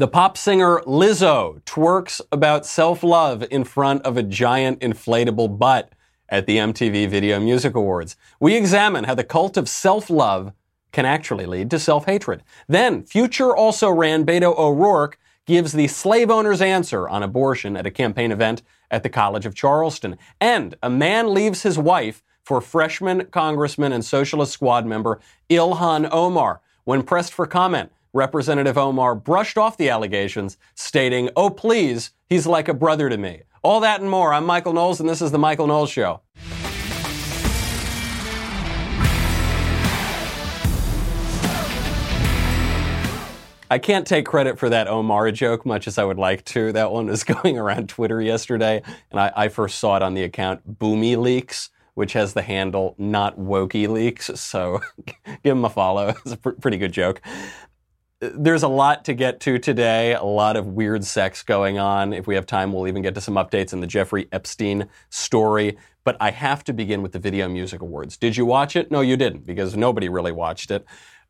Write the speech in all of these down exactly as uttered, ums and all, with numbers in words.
The pop singer Lizzo twerks about self-love in front of a giant inflatable butt at the M T V Video Music Awards. We examine how the cult of self-love can actually lead to self-hatred. Then, future also-ran Beto O'Rourke gives the slave owner's answer on abortion at a campaign event at the College of Charleston. And a man leaves his wife for freshman congressman and Socialist Squad member Ilhan Omar. When pressed for comment, Representative Omar brushed off the allegations, stating, "Oh, please, he's like a brother to me." All that and more. I'm Michael Knowles, and this is The Michael Knowles Show. I can't take credit for that Omar joke, much as I would like to. That one was going around Twitter yesterday, and I, I first saw it on the account Boomy Leaks, which has the handle Not Wokey Leaks, so give him a follow. It's a pr- pretty good joke. There's a lot to get to today, a lot of weird sex going on. If we have time, we'll even get to some updates in the Jeffrey Epstein story. But I have to begin with the Video Music Awards. Did you watch it? No, you didn't, because nobody really watched it.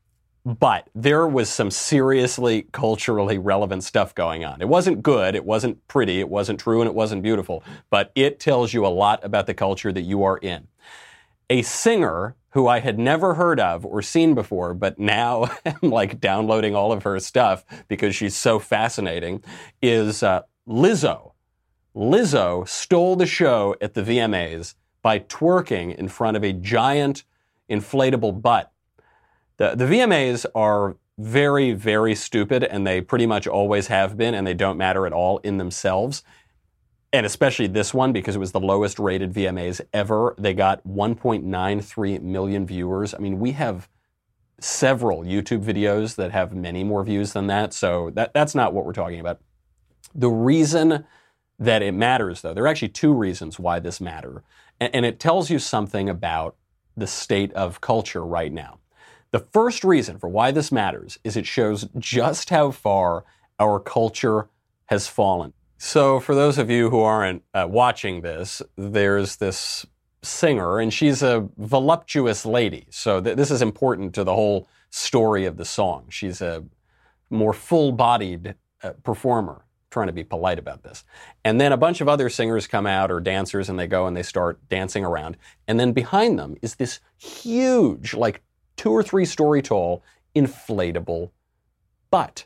But there was some seriously culturally relevant stuff going on. It wasn't good, it wasn't pretty, it wasn't true, and it wasn't beautiful. But it tells you a lot about the culture that you are in. A singer who I had never heard of or seen before, but now I'm like downloading all of her stuff because she's so fascinating, is uh, Lizzo. Lizzo stole the show at the V M As by twerking in front of a giant inflatable butt. The, the V M As are very, very stupid, and they pretty much always have been, and they don't matter at all in themselves. And especially this one, because it was the lowest rated V M As ever. They got one point nine three million viewers. I mean, we have several YouTube videos that have many more views than that, so that, that's not what we're talking about. The reason that it matters, though, there are actually two reasons why this matters, and, and it tells you something about the state of culture right now. The first reason for why this matters is it shows just how far our culture has fallen. So for those of you who aren't uh, watching this, there's this singer, and she's a voluptuous lady. So th- this is important to the whole story of the song. She's a more full-bodied uh, performer. I'm trying to be polite about this. And then a bunch of other singers come out, or dancers, and they go and they start dancing around. And then behind them is this huge, like two or three story tall, inflatable butt.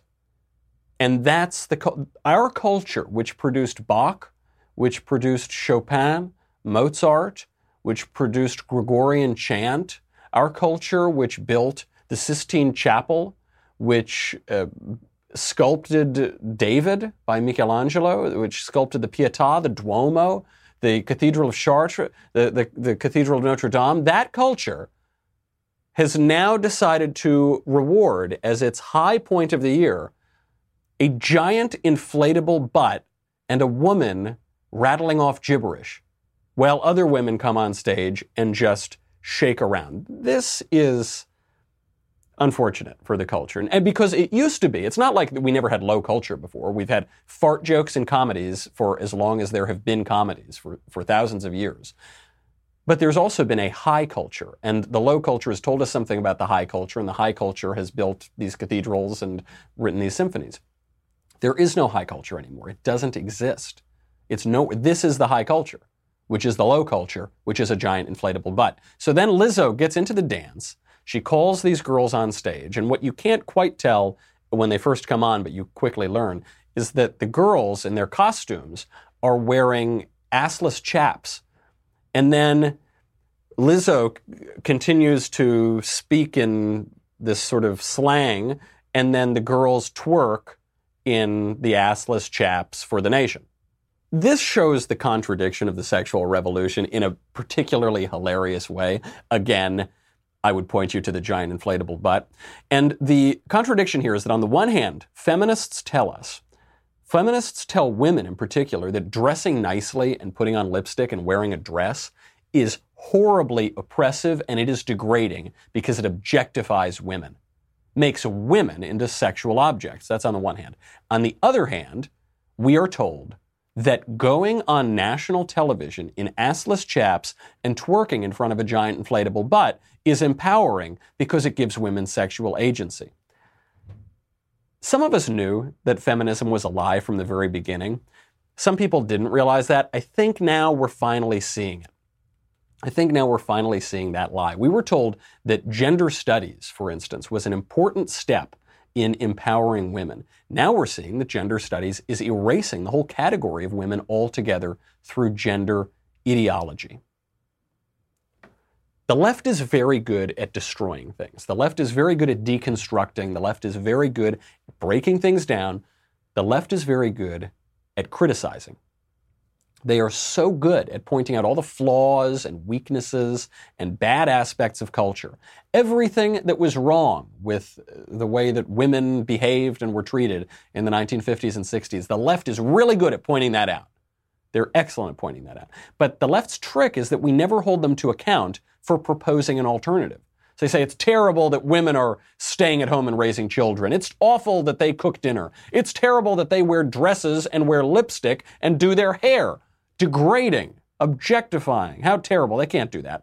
And that's the our culture, which produced Bach, which produced Chopin, Mozart, which produced Gregorian chant, our culture, which built the Sistine Chapel, which uh, sculpted David by Michelangelo, which sculpted the Pietà, the Duomo, the Cathedral of Chartres, the, the, the Cathedral of Notre Dame. That culture has now decided to reward, as its high point of the year, a giant inflatable butt and a woman rattling off gibberish while other women come on stage and just shake around. This is unfortunate for the culture. And because it used to be, it's not like we never had low culture before. We've had fart jokes in comedies for as long as there have been comedies, for, for thousands of years. But there's also been a high culture, and the low culture has told us something about the high culture, and the high culture has built these cathedrals and written these symphonies. There is no high culture anymore. It doesn't exist. It's no, this is the high culture, which is the low culture, which is a giant inflatable butt. So then Lizzo gets into the dance. She calls these girls on stage, and what you can't quite tell when they first come on, but you quickly learn, is that the girls in their costumes are wearing assless chaps. And then Lizzo continues to speak in this sort of slang, and then the girls twerk in the assless chaps for the nation. This shows the contradiction of the sexual revolution in a particularly hilarious way. Again, I would point you to the giant inflatable butt. And the contradiction here is that on the one hand, feminists tell us, feminists tell women in particular, that dressing nicely and putting on lipstick and wearing a dress is horribly oppressive and it is degrading because it objectifies women. Makes women into sexual objects. That's on the one hand. On the other hand, we are told that going on national television in assless chaps and twerking in front of a giant inflatable butt is empowering because it gives women sexual agency. Some of us knew that feminism was a lie from the very beginning. Some people didn't realize that. I think now we're finally seeing it. I think now we're finally seeing that lie. We were told that gender studies, for instance, was an important step in empowering women. Now we're seeing that gender studies is erasing the whole category of women altogether through gender ideology. The left is very good at destroying things. The left is very good at deconstructing. The left is very good at breaking things down. The left is very good at criticizing. They are so good at pointing out all the flaws and weaknesses and bad aspects of culture. Everything that was wrong with the way that women behaved and were treated in the nineteen fifties and sixties, the left is really good at pointing that out. They're excellent at pointing that out. But the left's trick is that we never hold them to account for proposing an alternative. So they say it's terrible that women are staying at home and raising children. It's awful that they cook dinner. It's terrible that they wear dresses and wear lipstick and do their hair. Degrading, objectifying. How terrible. They can't do that.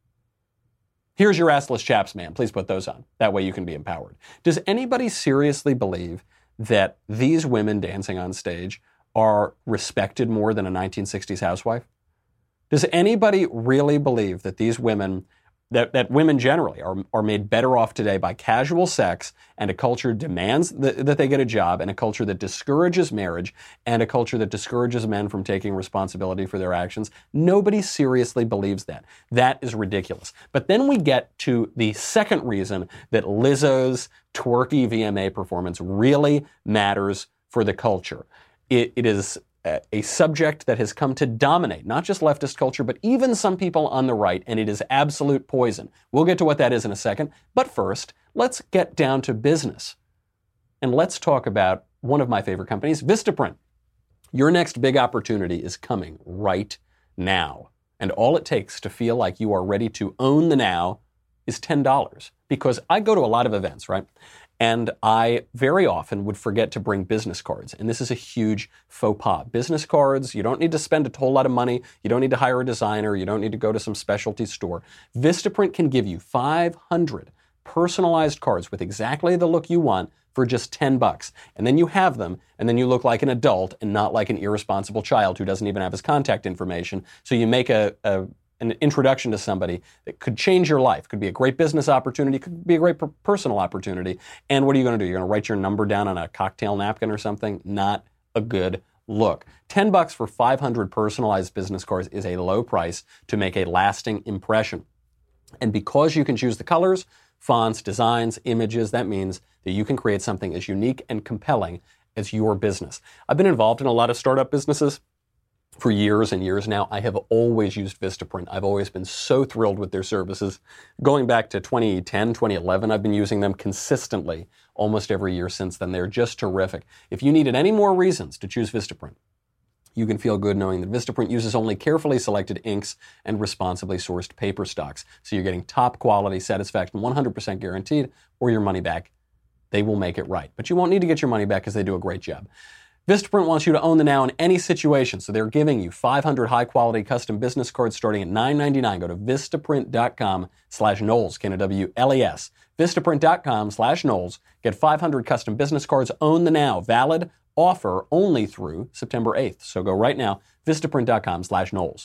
Here's your assless chaps, man. Please put those on. That way you can be empowered. Does anybody seriously believe that these women dancing on stage are respected more than a nineteen sixties housewife? Does anybody really believe that these women, that, that women generally are, are made better off today by casual sex and a culture demands that, that they get a job and a culture that discourages marriage and a culture that discourages men from taking responsibility for their actions? Nobody seriously believes that. That is ridiculous. But then we get to the second reason that Lizzo's twerky V M A performance really matters for the culture. It, it is a subject that has come to dominate not just leftist culture, but even some people on the right, and it is absolute poison. We'll get to what that is in a second. But first, let's get down to business. And let's talk about one of my favorite companies, Vistaprint. Your next big opportunity is coming right now. And all it takes to feel like you are ready to own the now is ten dollars. Because I go to a lot of events, right? And I very often would forget to bring business cards. And this is a huge faux pas. Business cards, you don't need to spend a whole lot of money. You don't need to hire a designer. You don't need to go to some specialty store. Vistaprint can give you five hundred personalized cards with exactly the look you want for just ten bucks. And then you have them, and then you look like an adult and not like an irresponsible child who doesn't even have his contact information. So you make a, a an introduction to somebody that could change your life. Could be a great business opportunity, could be a great per- personal opportunity. And what are you going to do? You're going to write your number down on a cocktail napkin or something? Not a good look. ten bucks for five hundred personalized business cards is a low price to make a lasting impression. And because you can choose the colors, fonts, designs, images, that means that you can create something as unique and compelling as your business. I've been involved in a lot of startup businesses for years and years now. I have always used Vistaprint. I've always been so thrilled with their services. Going back to twenty ten, twenty eleven, I've been using them consistently almost every year since then. They're just terrific. If you needed any more reasons to choose Vistaprint, you can feel good knowing that Vistaprint uses only carefully selected inks and responsibly sourced paper stocks. So you're getting top quality satisfaction, one hundred percent guaranteed, or your money back. They will make it right. But you won't need to get your money back because they do a great job. Vistaprint wants you to own the now in any situation, so they're giving you five hundred high-quality custom business cards starting at nine ninety-nine. Go to Vistaprint.com slash Knowles, K N O W L E S. Vistaprint.com slash Knowles. Get five hundred custom business cards. Own the now. Valid offer only through September eighth. So go right now, Vistaprint.com slash Knowles.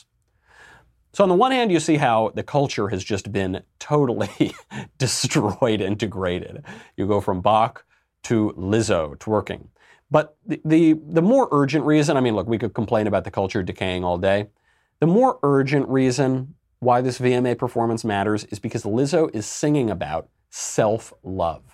So on the one hand, you see how the culture has just been totally destroyed and degraded. You go from Bach to Lizzo twerking. But the, the the more urgent reason, I mean, look, we could complain about the culture decaying all day. The more urgent reason why this V M A performance matters is because Lizzo is singing about self-love.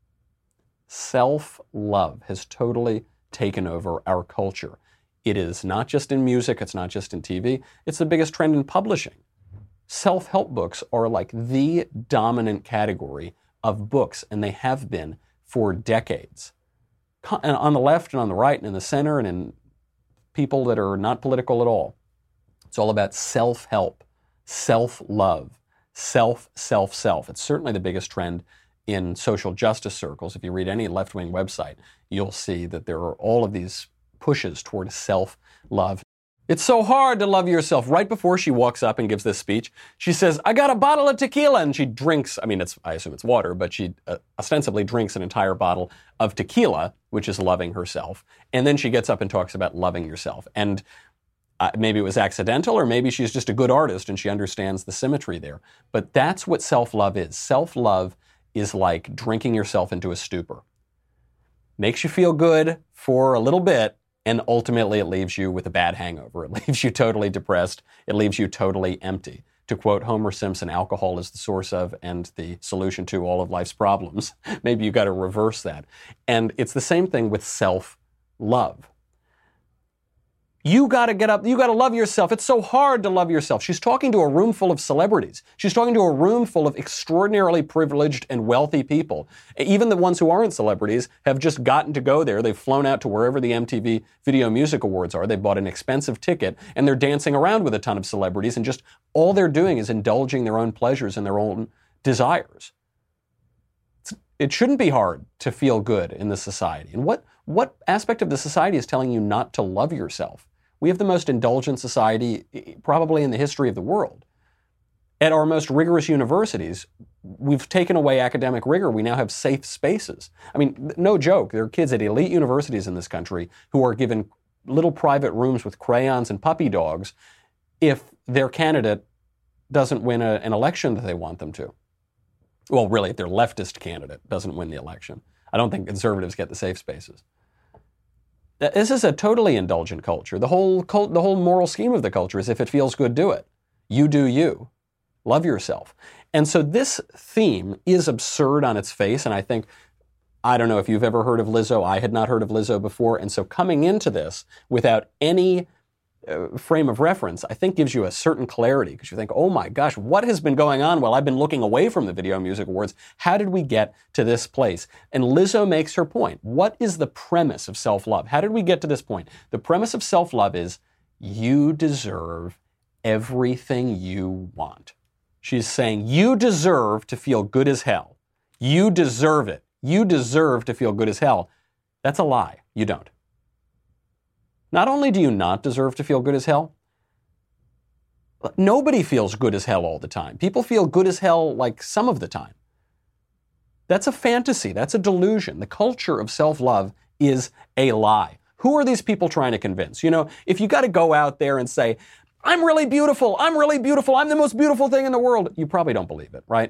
Self-love has totally taken over our culture. It is not just in music, it's not just in T V, it's the biggest trend in publishing. Self-help books are like the dominant category of books, and they have been for decades. And on the left and on the right and in the center and in people that are not political at all. It's all about self-help, self-love, self, self, self. It's certainly the biggest trend in social justice circles. If you read any left-wing website, you'll see that there are all of these pushes toward self-love. It's so hard to love yourself. Right before she walks up and gives this speech, she says, I got a bottle of tequila. And she drinks, I mean, it's I assume it's water, but she uh, ostensibly drinks an entire bottle of tequila, which is loving herself. And then she gets up and talks about loving yourself. And uh, maybe it was accidental, or maybe she's just a good artist and she understands the symmetry there. But that's what self-love is. Self-love is like drinking yourself into a stupor. Makes you feel good for a little bit, and ultimately it leaves you with a bad hangover. It leaves you totally depressed. It leaves you totally empty. To quote Homer Simpson, alcohol is the source of and the solution to all of life's problems. Maybe you got to reverse that. And it's the same thing with self-love. You got to get up. You got to love yourself. It's so hard to love yourself. She's talking to a room full of celebrities. She's talking to a room full of extraordinarily privileged and wealthy people. Even the ones who aren't celebrities have just gotten to go there. They've flown out to wherever the M T V Video Music Awards are. They bought an expensive ticket, and they're dancing around with a ton of celebrities, and just all they're doing is indulging their own pleasures and their own desires. It's, it shouldn't be hard to feel good in this society. And what, what aspect of the society is telling you not to love yourself? We have the most indulgent society probably in the history of the world. At our most rigorous universities, we've taken away academic rigor. We now have safe spaces. I mean, no joke. There are kids at elite universities in this country who are given little private rooms with crayons and puppy dogs if their candidate doesn't win a, an election that they want them to. Well, really, if their leftist candidate doesn't win the election. I don't think conservatives get the safe spaces. This is a totally indulgent culture. The whole cult, the whole moral scheme of the culture is if it feels good, do it. You do you. Love yourself. And so this theme is absurd on its face, and I think, I don't know if you've ever heard of Lizzo. I had not heard of Lizzo before, and so coming into this without any uh, frame of reference, I think gives you a certain clarity, because you think, oh my gosh, what has been going on while I've been looking away from the Video Music Awards? How did we get to this place? And Lizzo makes her point. What is the premise of self-love? How did we get to this point? The premise of self-love is you deserve everything you want. She's saying you deserve to feel good as hell. You deserve it. You deserve to feel good as hell. That's a lie. You don't. Not only do you not deserve to feel good as hell, nobody feels good as hell all the time. People feel good as hell like some of the time. That's a fantasy. That's a delusion. The culture of self-love is a lie. Who are these people trying to convince? You know, if you got to go out there and say, I'm really beautiful, I'm really beautiful, I'm the most beautiful thing in the world, you probably don't believe it, right?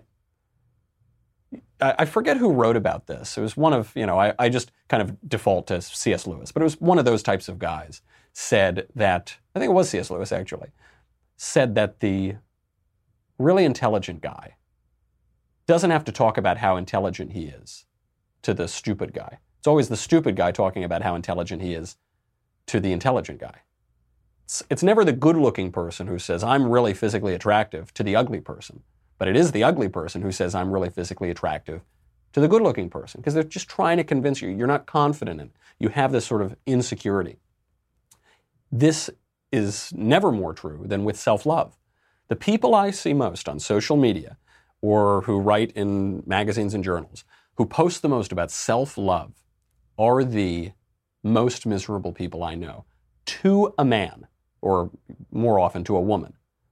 I forget who wrote about this. It was one of, you know, I, I just kind of default to C S Lewis, but it was one of those types of guys said that, I think it was C S Lewis actually, said that the really intelligent guy doesn't have to talk about how intelligent he is to the stupid guy. It's always the stupid guy talking about how intelligent he is to the intelligent guy. It's, it's never the good-looking person who says, I'm really physically attractive to the ugly person. But it is the ugly person who says, I'm really physically attractive to the good-looking person, because they're just trying to convince you. You're not confident in it. You have this sort of insecurity. This is never more true than with self-love. The people I see most on social media or who write in magazines and journals, who post the most about self-love, are the most miserable people I know, to a man, or more often to a woman.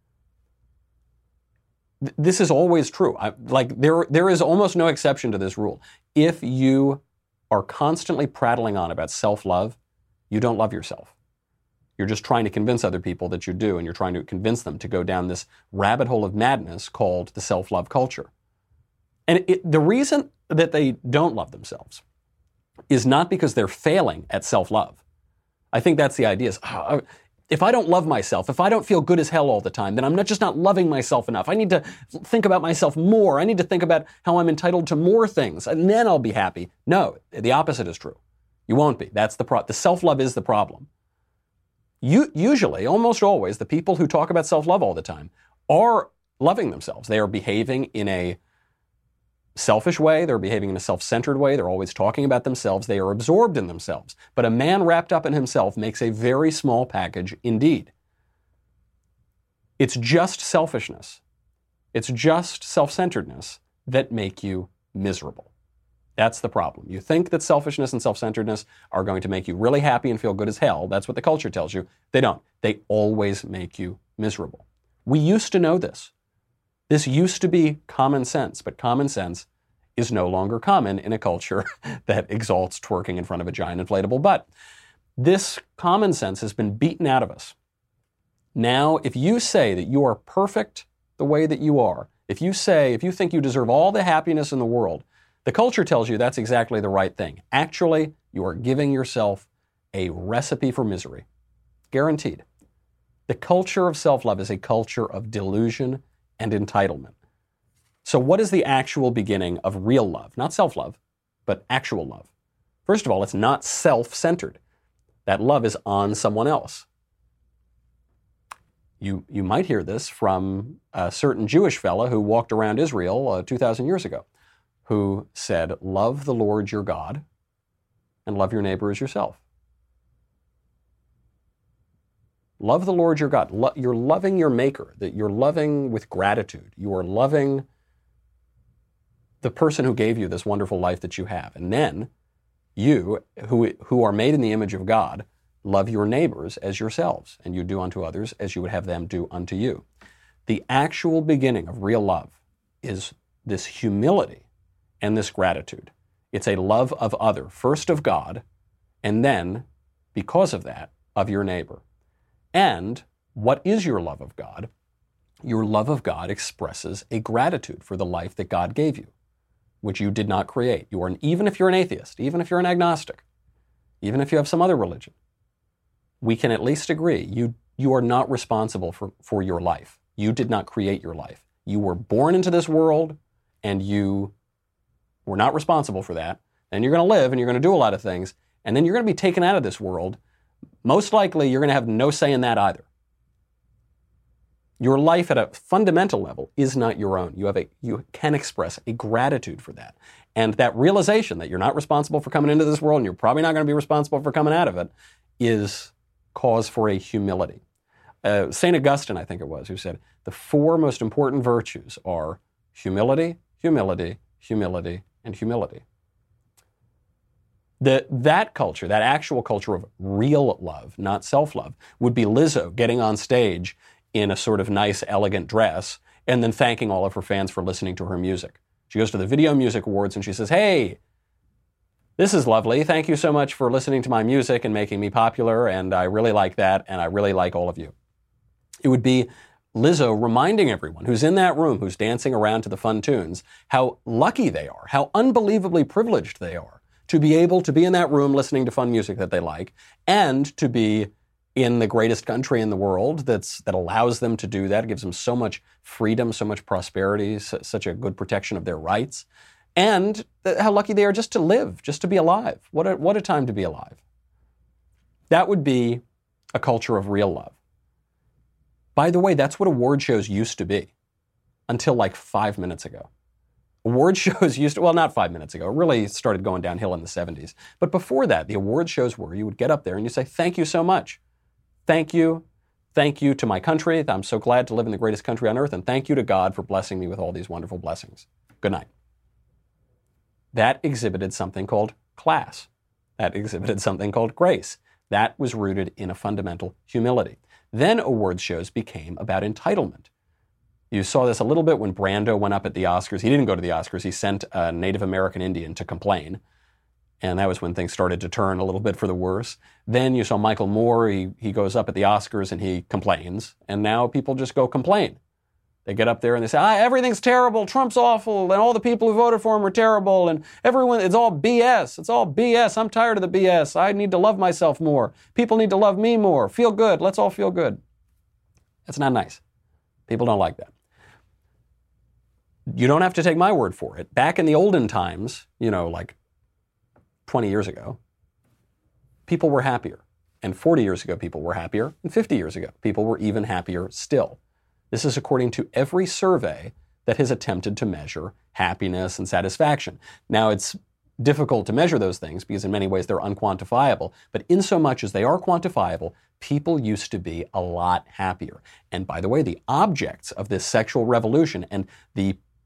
This is always true. I, like there, there is almost no exception to this rule. If you are constantly prattling on about self-love, you don't love yourself. You're just trying to convince other people that you do, and you're trying to convince them to go down this rabbit hole of madness called the self-love culture. And it, the reason that they don't love themselves is not because they're failing at self-love. I think that's the idea. Is, oh, if I don't love myself, if I don't feel good as hell all the time, then I'm not just not loving myself enough. I need to think about myself more. I need to think about how I'm entitled to more things, and then I'll be happy. No, the opposite is true. You won't be. That's the pro- the self-love is the problem. You, usually, almost always, the people who talk about self-love all the time are loving themselves. They are behaving in a selfish way. They're behaving in a self-centered way. They're always talking about themselves. They are absorbed in themselves. But a man wrapped up in himself makes a very small package indeed. It's just selfishness. It's just self-centeredness that make you miserable. That's the problem. You think that selfishness and self-centeredness are going to make you really happy and feel good as hell. That's what the culture tells you. They don't. They always make you miserable. We used to know this. This used to be common sense, but common sense is no longer common in a culture that exalts twerking in front of a giant inflatable butt. This common sense has been beaten out of us. Now, if you say that you are perfect the way that you are, if you say, if you think you deserve all the happiness in the world, the culture tells you that's exactly the right thing. Actually, you are giving yourself a recipe for misery. Guaranteed. The culture of self-love is a culture of delusion and entitlement. So what is the actual beginning of real love? Not self-love, but actual love. First of all, it's not self-centered. That love is on someone else. You, you might hear this from a certain Jewish fella who walked around Israel uh, two thousand years ago, who said, love the Lord your God and love your neighbor as yourself. Love the Lord your God. Lo- you're loving your maker, that you're loving with gratitude. You are loving the person who gave you this wonderful life that you have. And then you, who, who are made in the image of God, love your neighbors as yourselves, and you do unto others as you would have them do unto you. The actual beginning of real love is this humility and this gratitude. It's a love of other, first of God, and then, because of that, of your neighbor. And what is your love of God? Your love of God expresses a gratitude for the life that God gave you, which you did not create. You are an, even if you're an atheist, even if you're an agnostic, even if you have some other religion, we can at least agree you, you are not responsible for, for your life. You did not create your life. You were born into this world, and you were not responsible for that. And you're going to live, and you're going to do a lot of things, and then you're going to be taken out of this world. Most likely, you're going to have no say in that either. Your life at a fundamental level is not your own. You have a, you can express a gratitude for that. And that realization that you're not responsible for coming into this world, and you're probably not going to be responsible for coming out of it, is cause for a humility. Uh, Saint Augustine, I think it was, who said, the four most important virtues are humility, humility, humility, and humility. The, that culture, that actual culture of real love, not self-love, would be Lizzo getting on stage in a sort of nice, elegant dress and then thanking all of her fans for listening to her music. She goes to the Video Music Awards and she says, hey, this is lovely. Thank you so much for listening to my music and making me popular, and I really like that, and I really like all of you. It would be Lizzo reminding everyone who's in that room, who's dancing around to the fun tunes, how lucky they are, how unbelievably privileged they are to be able to be in that room listening to fun music that they like, and to be in the greatest country in the world that's that allows them to do that. It gives them so much freedom, so much prosperity, so, such a good protection of their rights. And how lucky they are just to live, just to be alive. What a, what a time to be alive. That would be a culture of real love. By the way, that's what award shows used to be until like five minutes ago. Award shows used to, well, not five minutes ago. It really started going downhill in the seventies. But before that, the award shows were you would get up there and you say, thank you so much. Thank you. Thank you to my country. I'm so glad to live in the greatest country on earth. And thank you to God for blessing me with all these wonderful blessings. Good night. That exhibited something called class. That exhibited something called grace. That was rooted in a fundamental humility. Then awards shows became about entitlement. You saw this a little bit when Brando went up at the Oscars. He didn't go to the Oscars. He sent a Native American Indian to complain. And that was when things started to turn a little bit for the worse. Then you saw Michael Moore. He, he goes up at the Oscars and he complains. And now people just go complain. They get up there and they say, ah, everything's terrible, Trump's awful, and all the people who voted for him are terrible, and everyone, it's all B S. It's all B S. I'm tired of the B S. I need to love myself more. People need to love me more. Feel good. Let's all feel good. That's not nice. People don't like that. You don't have to take my word for it. Back in the olden times, you know, like twenty years ago, people were happier. And forty years ago, people were happier. And fifty years ago, people were even happier still. This is according to every survey that has attempted to measure happiness and satisfaction. Now, it's difficult to measure those things because in many ways they're unquantifiable. But in so much as they are quantifiable, people used to be a lot happier. And by the way, the objects of this sexual revolution and the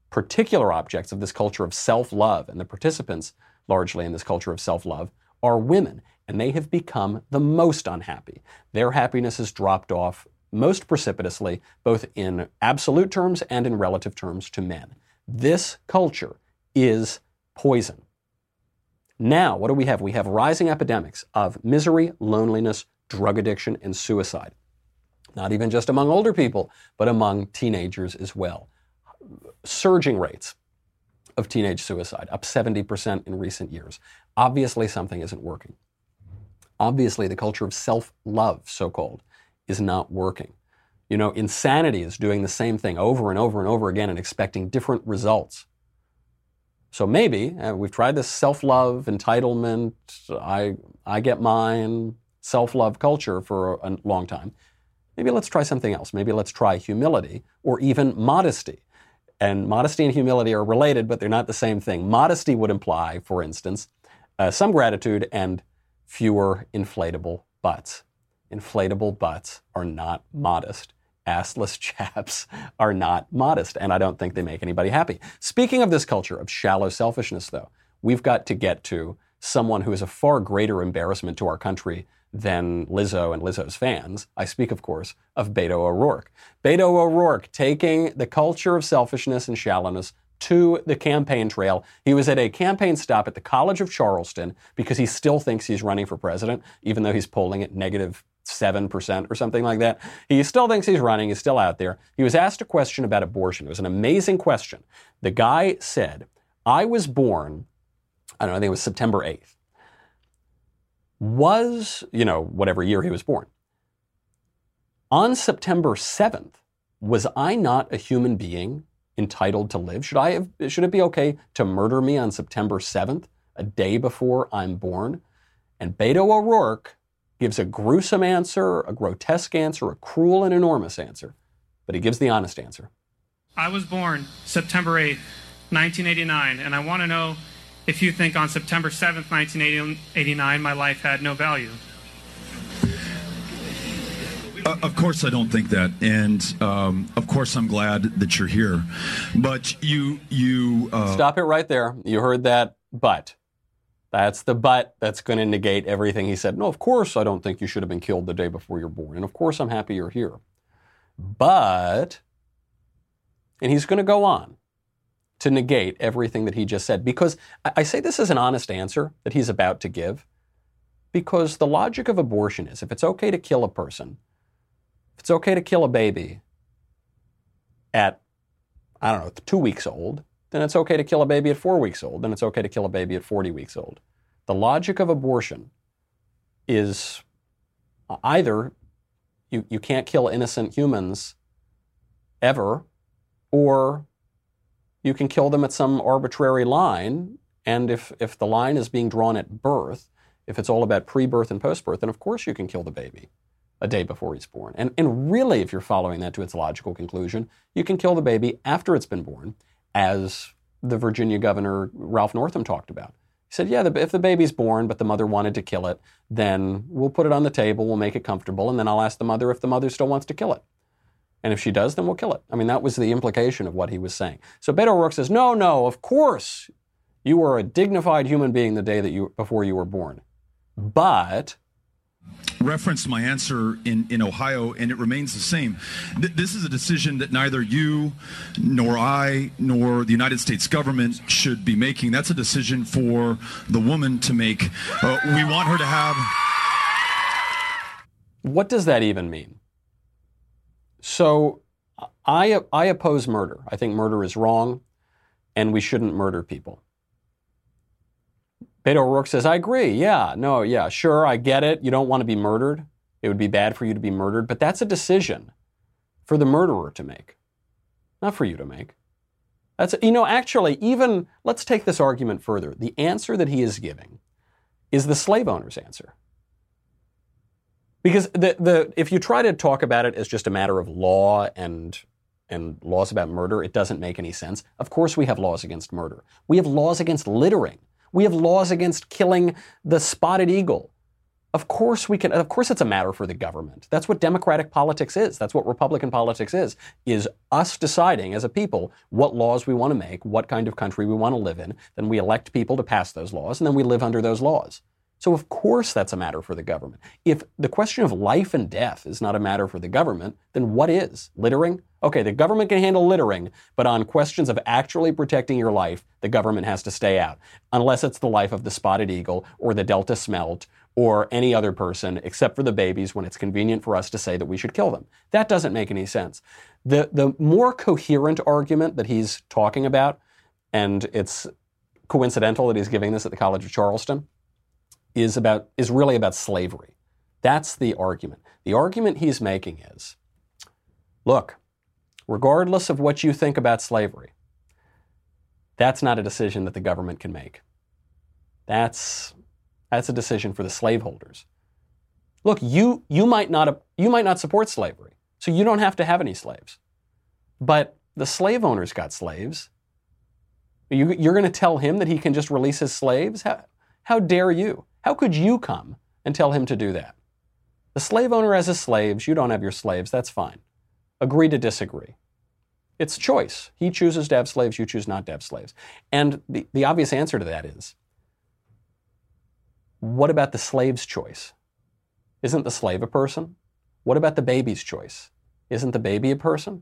particular objects of this culture of self-love, and the participants largely in this culture of self-love, are women, and they have become the most unhappy. Their happiness has dropped off most precipitously, both in absolute terms and in relative terms to men. This culture is poison. Now, what do we have? We have rising epidemics of misery, loneliness, drug addiction, and suicide. Not even just among older people, but among teenagers as well. Surging rates of teenage suicide, up seventy percent in recent years. Obviously, something isn't working. Obviously, the culture of self-love, so-called, is not working. You know, insanity is doing the same thing over and over and over again and expecting different results. So maybe, uh, we've tried this self-love, entitlement, I, I get mine, self-love culture for a, a long time. Maybe let's try something else. Maybe let's try humility or even modesty. And modesty and humility are related, but they're not the same thing. Modesty would imply, for instance, uh, some gratitude and fewer inflatable butts. Inflatable butts are not modest. Assless chaps are not modest, and I don't think they make anybody happy. Speaking of this culture of shallow selfishness, though, we've got to get to someone who is a far greater embarrassment to our country than Lizzo and Lizzo's fans. I speak, of course, of Beto O'Rourke. Beto O'Rourke taking the culture of selfishness and shallowness to the campaign trail. He was at a campaign stop at the College of Charleston because he still thinks he's running for president, even though he's polling at negative seven percent or something like that. He still thinks he's running. He's still out there. He was asked a question about abortion. It was an amazing question. The guy said, I was born, I don't know, I think it was September eighth. Was, you know, whatever year he was born. On September seventh, was I not a human being entitled to live? Should I have, should it be okay to murder me on September seventh, a day before I'm born? And Beto O'Rourke gives a gruesome answer, a grotesque answer, a cruel and enormous answer, but he gives the honest answer. I was born September eighth, nineteen eighty-nine, and I want to know if you think on September seventh, nineteen eighty-nine, my life had no value. Uh, of course I don't think that, and um, of course I'm glad that you're here. But you... you uh... Stop it right there. You heard that, but. That's the but that's going to negate everything he said. No, of course I don't think you should have been killed the day before you're born, and of course I'm happy you're here. But, and he's going to go on to negate everything that he just said, because I say this is an honest answer that he's about to give, because the logic of abortion is if it's okay to kill a person, if it's okay to kill a baby at, I don't know, two weeks old, then it's okay to kill a baby at four weeks old, then it's okay to kill a baby at forty weeks old. The logic of abortion is either you, you can't kill innocent humans ever, or you can kill them at some arbitrary line, and if, if the line is being drawn at birth, if it's all about pre-birth and post-birth, then of course you can kill the baby a day before he's born. And, and really, if you're following that to its logical conclusion, you can kill the baby after it's been born, as the Virginia governor Ralph Northam talked about. He said, yeah, the, if the baby's born but the mother wanted to kill it, then we'll put it on the table, we'll make it comfortable, and then I'll ask the mother if the mother still wants to kill it. And if she does, then we'll kill it. I mean, that was the implication of what he was saying. So Beto O'Rourke says, no, no, of course you were a dignified human being the day that you before you were born. But... referenced my answer in, in Ohio, and it remains the same. Th- this is a decision that neither you, nor I, nor the United States government should be making. That's a decision for the woman to make. Uh, we want her to have... What does that even mean? So I, I oppose murder. I think murder is wrong, and we shouldn't murder people. Beto O'Rourke says, I agree. Yeah, no, yeah, sure, I get it. You don't want to be murdered. It would be bad for you to be murdered. But that's a decision for the murderer to make, not for you to make. That's, you know, actually, even, let's take this argument further. The answer that he is giving is the slave owner's answer. Because the, the, if you try to talk about it as just a matter of law and, and laws about murder, it doesn't make any sense. Of course we have laws against murder. We have laws against littering. We have laws against killing the spotted eagle. Of course we can, of course it's a matter for the government. That's what democratic politics is. That's what Republican politics is, is us deciding as a people what laws we want to make, what kind of country we want to live in. Then we elect people to pass those laws, and then we live under those laws. So of course that's a matter for the government. If the question of life and death is not a matter for the government, then what is? Littering? Okay, the government can handle littering, but on questions of actually protecting your life, the government has to stay out. Unless it's the life of the spotted eagle or the Delta smelt or any other person, except for the babies when it's convenient for us to say that we should kill them. That doesn't make any sense. The, the more coherent argument that he's talking about, and it's coincidental that he's giving this at the College of Charleston, is about is really about slavery. That's the argument. The argument he's making is, look, regardless of what you think about slavery, that's not a decision that the government can make. That's that's a decision for the slaveholders. Look, you you might not you might not support slavery, so you don't have to have any slaves. But the slave owners got slaves. You, you're going to tell him that he can just release his slaves? How, how dare you? How could you come and tell him to do that? The slave owner has his slaves. You don't have your slaves. That's fine. Agree to disagree. It's choice. He chooses to have slaves. You choose not to have slaves. And the, the obvious answer to that is, what about the slave's choice? Isn't the slave a person? What about the baby's choice? Isn't the baby a person?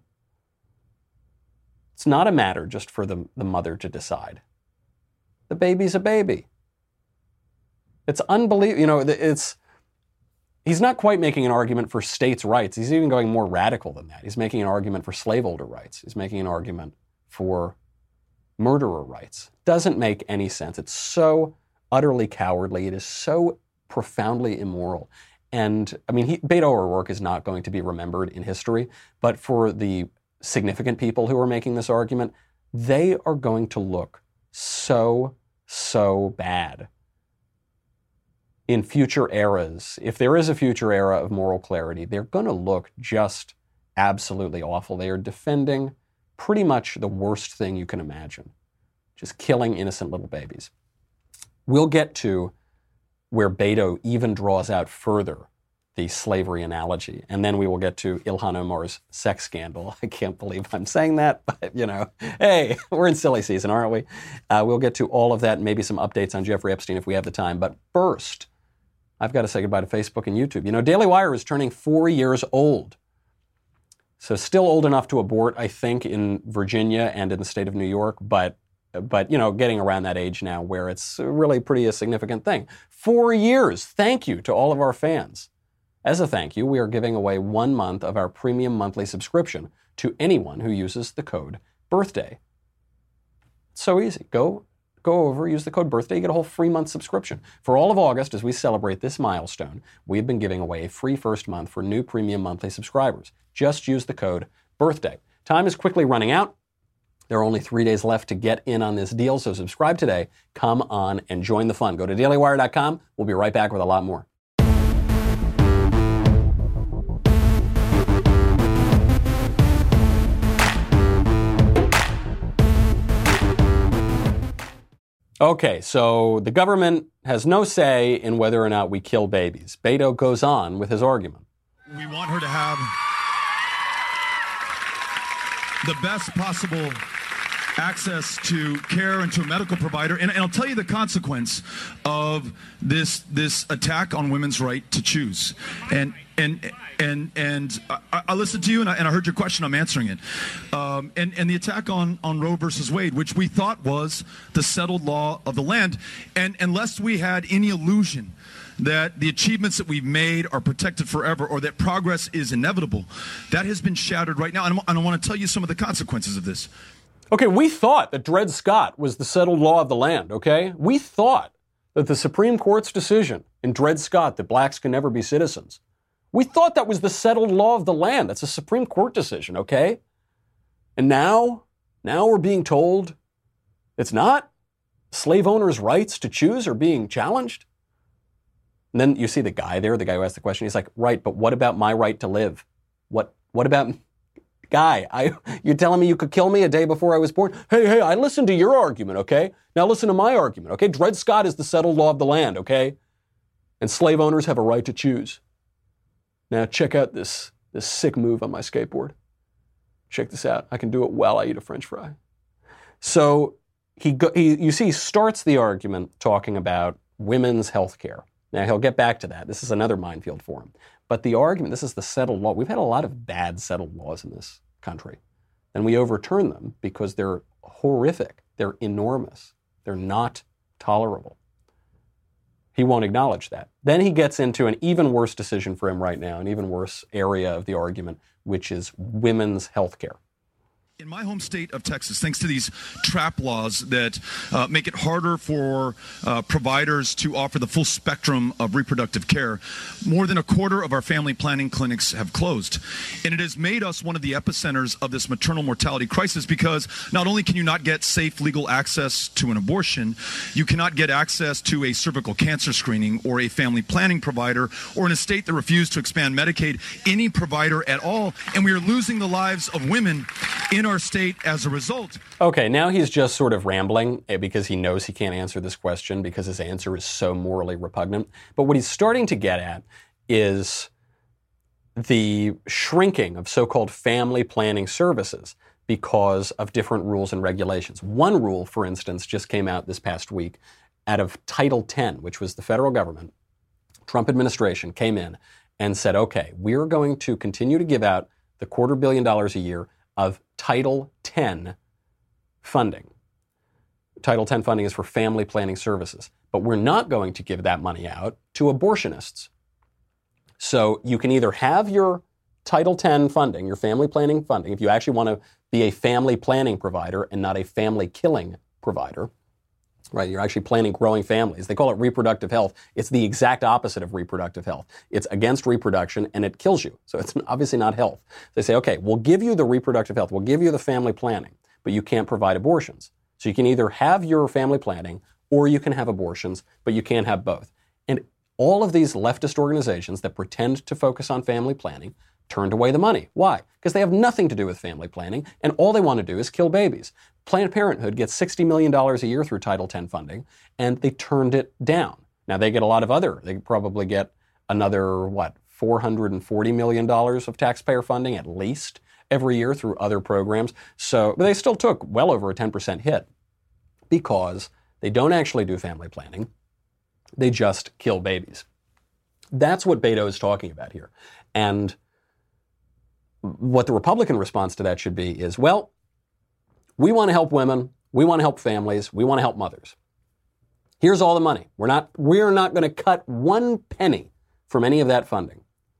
It's not a matter just for the, the mother to decide. The baby's a baby. It's unbelievable. You know, it's, he's not quite making an argument for states' rights. He's even going more radical than that. He's making an argument for slaveholder rights. He's making an argument for murderer rights. Doesn't make any sense. It's so utterly cowardly. It is so profoundly immoral. And I mean, he, Beto O'Rourke is not going to be remembered in history, but for the significant people who are making this argument, they are going to look so, so bad in future eras. If there is a future era of moral clarity, they're going to look just absolutely awful. They are defending pretty much the worst thing you can imagine, just killing innocent little babies. We'll get to where Beto even draws out further the slavery analogy, and then we will get to Ilhan Omar's sex scandal. I can't believe I'm saying that, but, you know, hey, we're in silly season, aren't we? Uh, we'll get to all of that and maybe some updates on Jeffrey Epstein if we have the time. But first, I've got to say goodbye to Facebook and YouTube. You know, Daily Wire is turning four years old. So still old enough to abort, I think, in Virginia and in the state of New York, but But, you know, getting around that age now where it's really pretty a significant thing. Four years. Thank you to all of our fans. As a thank you, we are giving away one month of our premium monthly subscription to anyone who uses the code BIRTHDAY. It's so easy. Go, go over, use the code BIRTHDAY, you get a whole free month subscription. For all of August, as we celebrate this milestone, we've been giving away a free first month for new premium monthly subscribers. Just use the code BIRTHDAY. Time is quickly running out. There are only three days left to get in on this deal, so subscribe today. Come on and join the fun. Go to daily wire dot com. We'll be right back with a lot more. Okay, so the government has no say in whether or not we kill babies. Beto goes on with his argument. We want her to have the best possible access to care and to a medical provider. And, and I'll tell you the consequence of this this attack on women's right to choose. And and and and I, I listened to you and I, and I heard your question. I'm answering it. Um, and and the attack on on Roe versus Wade, which we thought was the settled law of the land, and unless we had any illusion that the achievements that we've made are protected forever or that progress is inevitable, that has been shattered right now. And I want to tell you some of the consequences of this. Okay, we thought that Dred Scott was the settled law of the land, okay? We thought that the Supreme Court's decision in Dred Scott that blacks can never be citizens, we thought that was the settled law of the land. That's a Supreme Court decision, okay? And now, now we're being told it's not. Slave owners' rights to choose are being challenged. And then you see the guy there, the guy who asked the question, he's like, right, but what about my right to live? What what about, guy, I, you're telling me you could kill me a day before I was born? Hey, hey, I listened to your argument, okay? Now listen to my argument, okay? Dred Scott is the settled law of the land, okay? And slave owners have a right to choose. Now check out this, this sick move on my skateboard. Check this out. I can do it while I eat a French fry. So he, go, he you see, he starts the argument talking about women's health care. Now, he'll get back to that. This is another minefield for him. But the argument, this is the settled law. We've had a lot of bad settled laws in this country. And we overturn them because they're horrific. They're enormous. They're not tolerable. He won't acknowledge that. Then he gets into an even worse decision for him right now, an even worse area of the argument, which is women's health care. In my home state of Texas, thanks to these TRAP laws that uh, make it harder for uh, providers to offer the full spectrum of reproductive care, more than a quarter of our family planning clinics have closed. And it has made us one of the epicenters of this maternal mortality crisis because not only can you not get safe legal access to an abortion, you cannot get access to a cervical cancer screening or a family planning provider, or in a state that refused to expand Medicaid, any provider at all. And we are losing the lives of women in our state as a result. Okay, now he's just sort of rambling because he knows he can't answer this question because his answer is so morally repugnant. But what he's starting to get at is the shrinking of so-called family planning services because of different rules and regulations. One rule, for instance, just came out this past week out of Title ten, which was the federal government. Trump administration came in and said, okay, we're going to continue to give out the quarter billion dollars a year of Title ten funding. Title ten funding is for family planning services, but we're not going to give that money out to abortionists. So you can either have your Title ten funding, your family planning funding, if you actually want to be a family planning provider and not a family killing provider, right? You're actually planning growing families. They call it reproductive health. It's the exact opposite of reproductive health. It's against reproduction and it kills you. So it's obviously not health. They say, okay, we'll give you the reproductive health. We'll give you the family planning, but you can't provide abortions. So you can either have your family planning or you can have abortions, but you can't have both. And all of these leftist organizations that pretend to focus on family planning turned away the money. Why? Because they have nothing to do with family planning, and all they want to do is kill babies. Planned Parenthood gets sixty million dollars a year through Title ten funding, and they turned it down. Now, they get a lot of other, they probably get another, what, four hundred forty million dollars of taxpayer funding at least every year through other programs. So, but they still took well over a ten percent hit because they don't actually do family planning. They just kill babies. That's what Beto is talking about here. And what the Republican response to that should be is, well, we want to help women, we want to help families, we want to help mothers. Here's all the money. We're not, we're not going to cut one penny from any of that funding.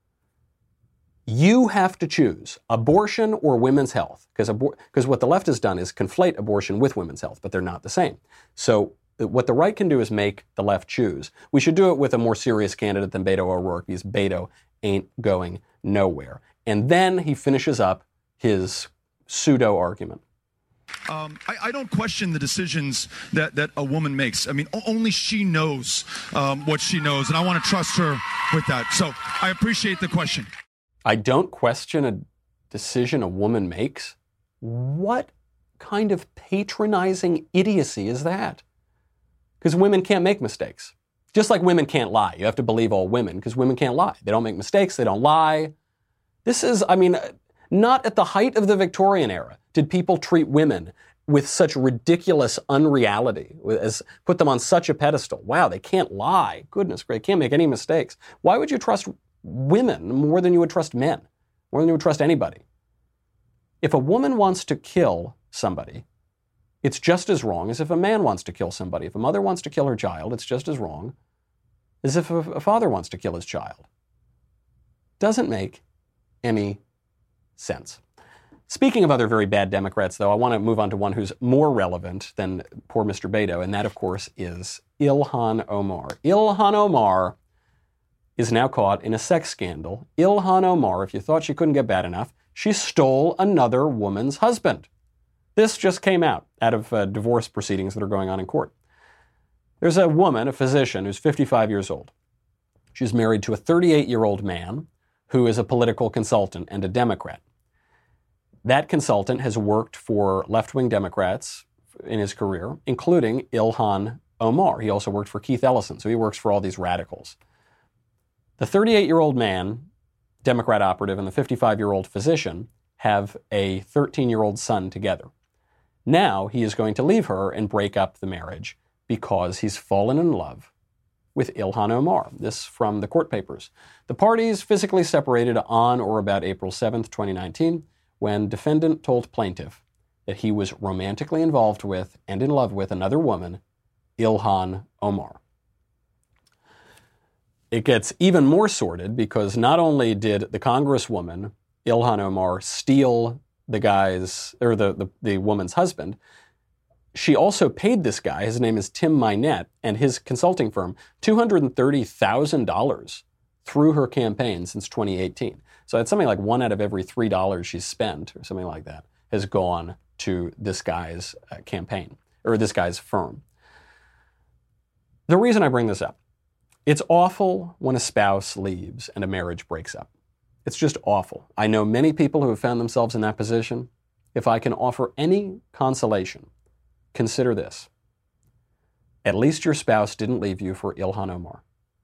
You have to choose abortion or women's health, because abor- because what the left has done is conflate abortion with women's health, but they're not the same. So what the right can do is make the left choose. We should do it with a more serious candidate than Beto O'Rourke, because Beto ain't going nowhere. And then he finishes up his pseudo argument. Um, I, I don't question the decisions that, that a woman makes. I mean, o- only she knows um, what she knows, and I want to trust her with that. So I appreciate the question. I don't question a decision a woman makes? What kind of patronizing idiocy is that? Because women can't make mistakes. Just like women can't lie. You have to believe all women because women can't lie. They don't make mistakes. They don't lie. This is, I mean, not at the height of the Victorian era did people treat women with such ridiculous unreality, as put them on such a pedestal. Wow, they can't lie. Goodness gracious, they can't make any mistakes. Why would you trust women more than you would trust men, more than you would trust anybody? If a woman wants to kill somebody, it's just as wrong as if a man wants to kill somebody. If a mother wants to kill her child, it's just as wrong as if a, a father wants to kill his child. Doesn't make any sense. Speaking of other very bad Democrats, though, I want to move on to one who's more relevant than poor Mister Beto, and that, of course, is Ilhan Omar. Ilhan Omar is now caught in a sex scandal. Ilhan Omar, if you thought she couldn't get bad enough, she stole another woman's husband. This just came out out of uh, divorce proceedings that are going on in court. There's a woman, a physician, who's fifty-five years old. She's married to a thirty-eight-year-old man who is a political consultant and a Democrat. That consultant has worked for left-wing Democrats in his career, including Ilhan Omar. He also worked for Keith Ellison, so he works for all these radicals. The thirty-eight-year-old man, Democrat operative, and the fifty-five-year-old physician have a thirteen-year-old son together. Now he is going to leave her and break up the marriage because he's fallen in love with Ilhan Omar. This from the court papers. The parties physically separated on or about April seventh, twenty nineteen, when defendant told plaintiff that he was romantically involved with and in love with another woman, Ilhan Omar. It gets even more sordid because not only did the congresswoman, Ilhan Omar, steal the guy's, or the, the, the woman's husband, she also paid this guy, his name is Tim Minette, and his consulting firm, two hundred thirty thousand dollars through her campaign since twenty eighteen. So it's something like one out of every three dollars she's spent, or something like that, has gone to this guy's uh, campaign, or this guy's firm. The reason I bring this up, it's awful when a spouse leaves and a marriage breaks up. It's just awful. I know many people who have found themselves in that position. If I can offer any consolation, consider this. At least your spouse didn't leave you for Ilhan Omar.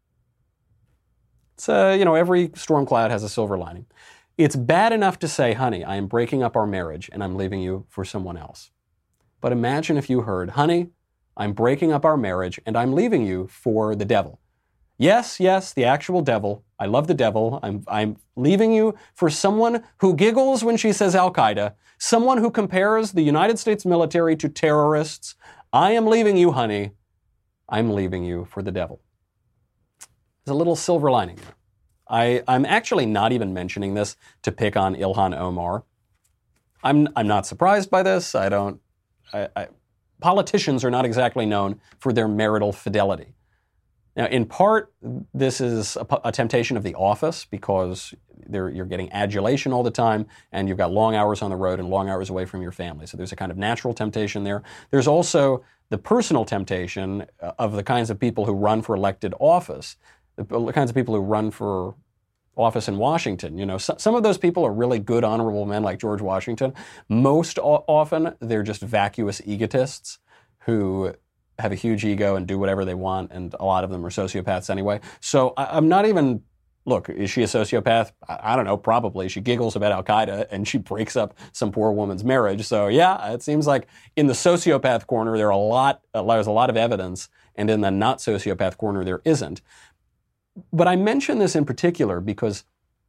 It's, uh, you know, every storm cloud has a silver lining. It's bad enough to say, honey, I am breaking up our marriage and I'm leaving you for someone else. But imagine if you heard, honey, I'm breaking up our marriage and I'm leaving you for the devil. Yes, yes, the actual devil. I love the devil. I'm, I'm leaving you for someone who giggles when she says Al-Qaeda, someone who compares the United States military to terrorists. I am leaving you, honey. I'm leaving you for the devil. There's a little silver lining there. I, I'm actually not even mentioning this to pick on Ilhan Omar. I'm, I'm not surprised by this. I don't, I, I, politicians are not exactly known for their marital fidelity. Now, in part, this is a, a temptation of the office because you're getting adulation all the time and you've got long hours on the road and long hours away from your family. So there's a kind of natural temptation there. There's also the personal temptation of the kinds of people who run for elected office, the kinds of people who run for office in Washington. You know, so, some of those people are really good, honorable men like George Washington. Most o- often, they're just vacuous egotists who have a huge ego and do whatever they want, and a lot of them are sociopaths anyway. So I, I'm not even, look, is she a sociopath? I, I don't know, probably. She giggles about Al-Qaeda and she breaks up some poor woman's marriage. So yeah, it seems like in the sociopath corner, there are a lot, uh, there's a lot of evidence, and in the not sociopath corner, there isn't. But I mention this in particular because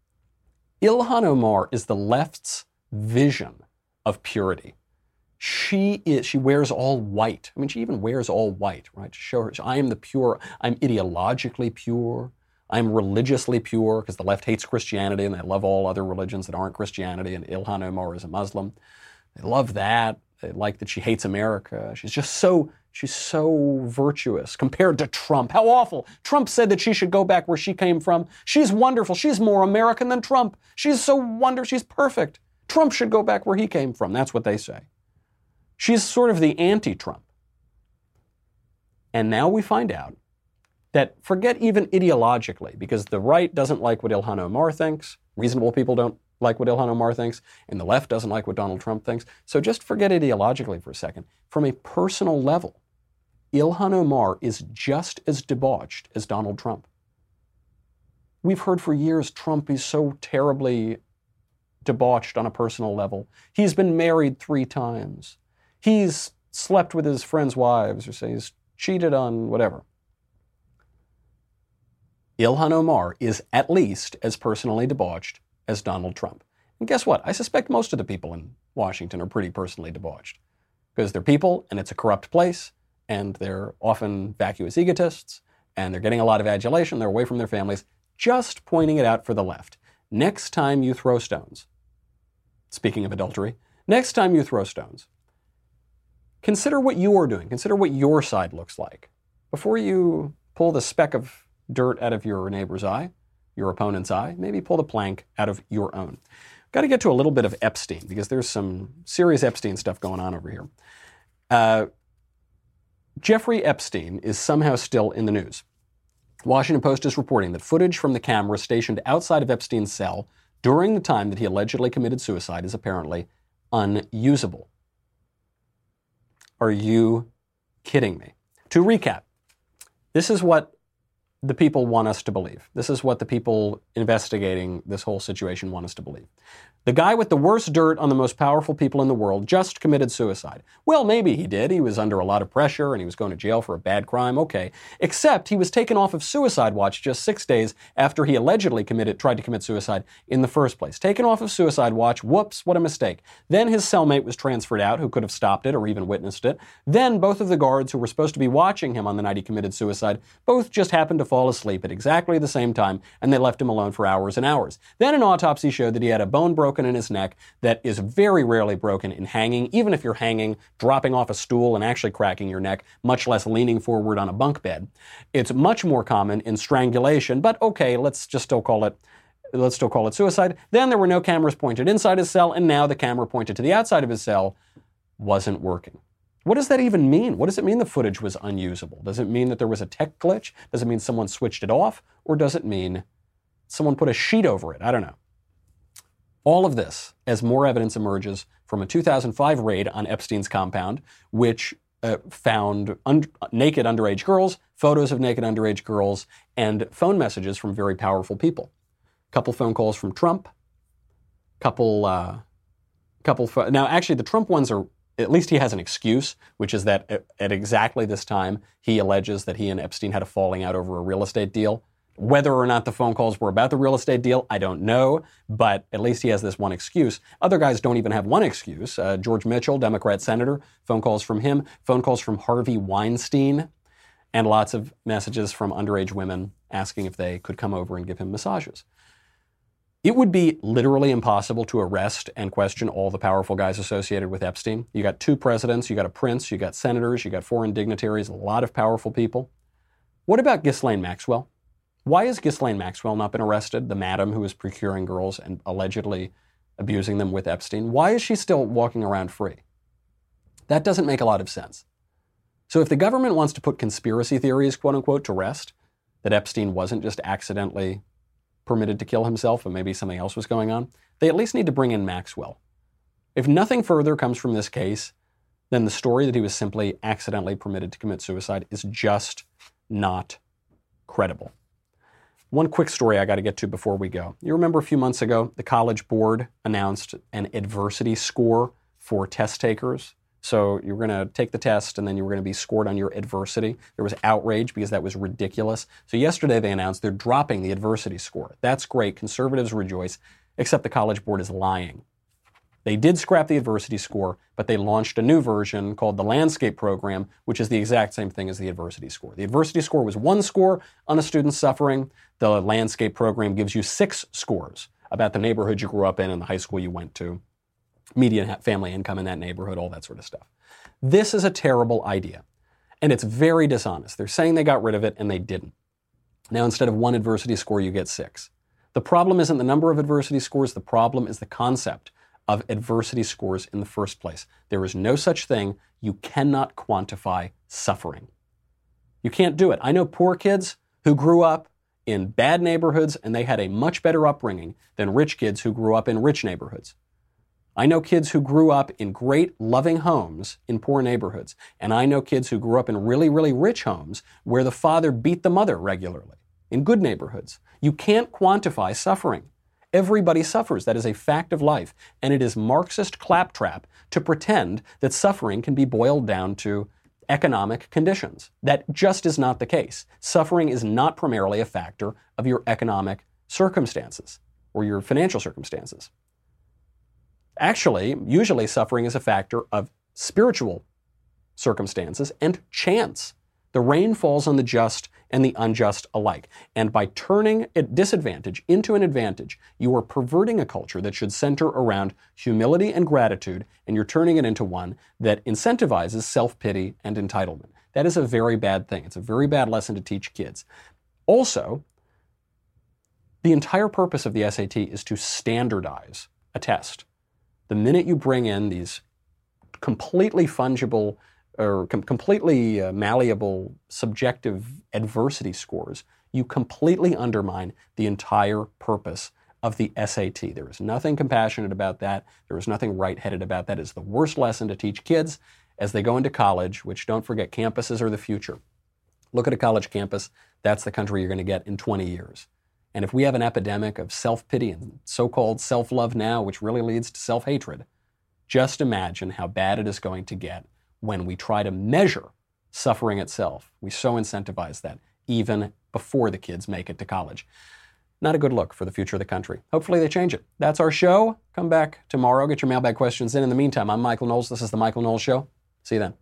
Ilhan Omar is the left's vision of purity. She is, she wears all white. I mean, she even wears all white, right? To show her, I am the pure, I'm ideologically pure, I'm religiously pure, because the left hates Christianity and they love all other religions that aren't Christianity, and Ilhan Omar is a Muslim. They love that. They like that she hates America. She's just so, she's so virtuous compared to Trump. How awful. Trump said that she should go back where she came from. She's wonderful. She's more American than Trump. She's so wonderful. She's perfect. Trump should go back where he came from. That's what they say. She's sort of the anti-Trump. And now we find out that, forget even ideologically, because the right doesn't like what Ilhan Omar thinks, reasonable people don't like what Ilhan Omar thinks, and the left doesn't like what Donald Trump thinks. So just forget ideologically for a second. From a personal level, Ilhan Omar is just as debauched as Donald Trump. We've heard for years Trump is so terribly debauched on a personal level. He's been married three times. He's slept with his friends' wives, or say he's cheated on whatever. Ilhan Omar is at least as personally debauched as Donald Trump. And guess what? I suspect most of the people in Washington are pretty personally debauched. Because they're people, and it's a corrupt place, and they're often vacuous egotists, and they're getting a lot of adulation, they're away from their families. Just pointing it out for the left. Next time you throw stones, speaking of adultery, next time you throw stones, consider what you're doing. Consider what your side looks like. Before you pull the speck of dirt out of your neighbor's eye, your opponent's eye, maybe pull the plank out of your own. Got to get to a little bit of Epstein, because there's some serious Epstein stuff going on over here. Uh, Jeffrey Epstein is somehow still in the news. Washington Post is reporting that footage from the camera stationed outside of Epstein's cell during the time that he allegedly committed suicide is apparently unusable. Are you kidding me? To recap, this is what the people want us to believe. This is what the people investigating this whole situation want us to believe. The guy with the worst dirt on the most powerful people in the world just committed suicide. Well, maybe he did. He was under a lot of pressure and he was going to jail for a bad crime. Okay. Except he was taken off of suicide watch just six days after he allegedly committed, tried to commit suicide in the first place. Taken off of suicide watch. Whoops, what a mistake. Then his cellmate was transferred out, who could have stopped it or even witnessed it. Then both of the guards who were supposed to be watching him on the night he committed suicide both just happened to fall asleep at exactly the same time, and they left him alone for hours and hours. Then an autopsy showed that he had a bone broken in his neck that is very rarely broken in hanging, even if you're hanging, dropping off a stool and actually cracking your neck, much less leaning forward on a bunk bed. It's much more common in strangulation, but okay, let's just still call it let's still call it suicide. Then there were no cameras pointed inside his cell, and now the camera pointed to the outside of his cell wasn't working. What does that even mean? What does it mean the footage was unusable? Does it mean that there was a tech glitch? Does it mean someone switched it off? Or does it mean someone put a sheet over it? I don't know. All of this as more evidence emerges from a two thousand five raid on Epstein's compound, which uh, found un- naked underage girls, photos of naked underage girls, and phone messages from very powerful people. Couple phone calls from Trump. Couple, uh, couple. Fo- now, actually, the Trump ones are. At least he has an excuse, which is that at, at exactly this time he alleges that he and Epstein had a falling out over a real estate deal. Whether or not the phone calls were about the real estate deal, I don't know, but at least he has this one excuse. Other guys don't even have one excuse. Uh, George Mitchell, Democrat senator, phone calls from him, phone calls from Harvey Weinstein, and lots of messages from underage women asking if they could come over and give him massages. It would be literally impossible to arrest and question all the powerful guys associated with Epstein. You got two presidents, you got a prince, you got senators, you got foreign dignitaries, a lot of powerful people. What about Ghislaine Maxwell? Why has Ghislaine Maxwell not been arrested, the madam who was procuring girls and allegedly abusing them with Epstein? Why is she still walking around free? That doesn't make a lot of sense. So if the government wants to put conspiracy theories, quote unquote, to rest, that Epstein wasn't just accidentally permitted to kill himself and maybe something else was going on, they at least need to bring in Maxwell. If nothing further comes from this case, then the story that he was simply accidentally permitted to commit suicide is just not credible. One quick story I got to get to before we go. You remember a few months ago, the College Board announced an adversity score for test takers. So you were going to take the test and then you were going to be scored on your adversity. There was outrage because that was ridiculous. So yesterday they announced they're dropping the adversity score. That's great. Conservatives rejoice, except the College Board is lying. They did scrap the adversity score, but they launched a new version called the Landscape Program, which is the exact same thing as the adversity score. The adversity score was one score on a student's suffering. The Landscape Program gives you six scores about the neighborhood you grew up in and the high school you went to, median family income in that neighborhood, all that sort of stuff. This is a terrible idea, and it's very dishonest. They're saying they got rid of it, and they didn't. Now, instead of one adversity score, you get six. The problem isn't the number of adversity scores. The problem is the concept of adversity scores in the first place. There is no such thing. You cannot quantify suffering. You can't do it. I know poor kids who grew up in bad neighborhoods and they had a much better upbringing than rich kids who grew up in rich neighborhoods. I know kids who grew up in great, loving homes in poor neighborhoods. And I know kids who grew up in really, really rich homes where the father beat the mother regularly in good neighborhoods. You can't quantify suffering. Everybody suffers. That is a fact of life. And it is Marxist claptrap to pretend that suffering can be boiled down to economic conditions. That just is not the case. Suffering is not primarily a factor of your economic circumstances or your financial circumstances. Actually, usually suffering is a factor of spiritual circumstances and chance. The rain falls on the just and the unjust alike. And by turning a disadvantage into an advantage, you are perverting a culture that should center around humility and gratitude, and you're turning it into one that incentivizes self-pity and entitlement. That is a very bad thing. It's a very bad lesson to teach kids. Also, the entire purpose of the S A T is to standardize a test. The minute you bring in these completely fungible or com- completely uh, malleable subjective adversity scores, you completely undermine the entire purpose of the S A T. There is nothing compassionate about that. There is nothing right-headed about that. It's the worst lesson to teach kids as they go into college, which, don't forget, campuses are the future. Look at a college campus. That's the country you're going to get in twenty years. And if we have an epidemic of self-pity and so-called self-love now, which really leads to self-hatred, just imagine how bad it is going to get when we try to measure suffering itself. We so incentivize that even before the kids make it to college. Not a good look for the future of the country. Hopefully they change it. That's our show. Come back tomorrow. Get your mailbag questions in. In the meantime, I'm Michael Knowles. This is The Michael Knowles Show. See you then.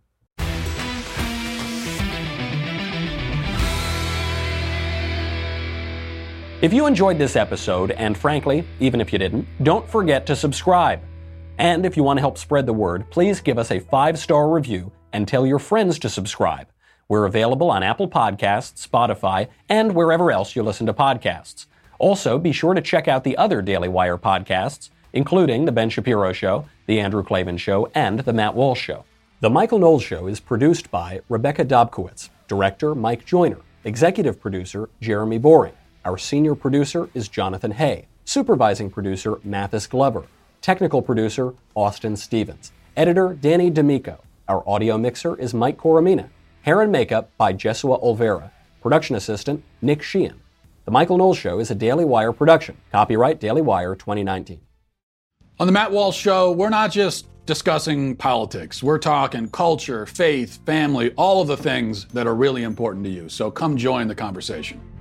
If you enjoyed this episode, and frankly, even if you didn't, don't forget to subscribe. And if you want to help spread the word, please give us a five-star review and tell your friends to subscribe. We're available on Apple Podcasts, Spotify, and wherever else you listen to podcasts. Also, be sure to check out the other Daily Wire podcasts, including The Ben Shapiro Show, The Andrew Klavan Show, and The Matt Walsh Show. The Michael Knowles Show is produced by Rebecca Dobkowitz, director Mike Joyner, executive producer Jeremy Boring. Our senior producer is Jonathan Hay, supervising producer Mathis Glover, technical producer Austin Stevens, editor Danny D'Amico. Our audio mixer is Mike Coromina. Hair and makeup by Jesua Olvera. Production assistant Nick Sheehan. The Michael Knowles Show is a Daily Wire production. Copyright Daily Wire twenty nineteen. On the Matt Walsh Show, we're not just discussing politics. We're talking culture, faith, family, all of the things that are really important to you. So come join the conversation.